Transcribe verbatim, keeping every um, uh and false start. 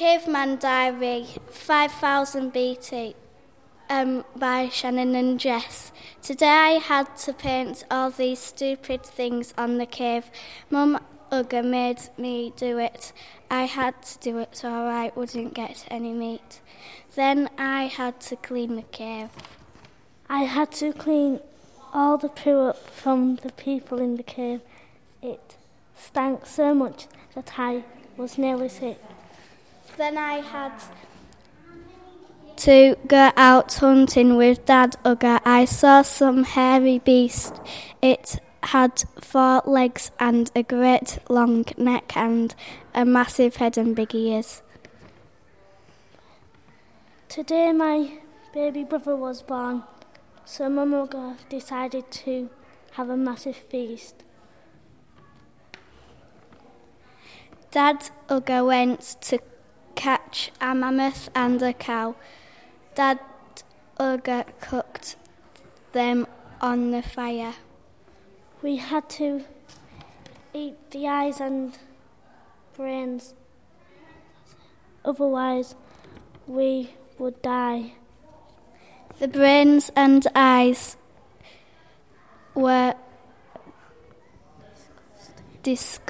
Caveman Diary, five thousand B T, um, by Shannon and Jess. Today I had to paint all these stupid things on the cave. Mum Ugga made me do it. I had to do it so I wouldn't get any meat. Then I had to clean the cave. I had to clean all the poo up from the people in the cave. It stank so much that I was nearly sick. Then I had to go out hunting with Dad Ugga. I saw some hairy beast. It had four legs and a great long neck and a massive head and big ears. Today my baby brother was born, so Mum Ugga decided to have a massive feast. Dad Ugga went to catch a mammoth and a cow. Dad Ugga cooked them on the fire. We had to eat the eyes and brains, otherwise we would die. The brains and eyes were disgusting.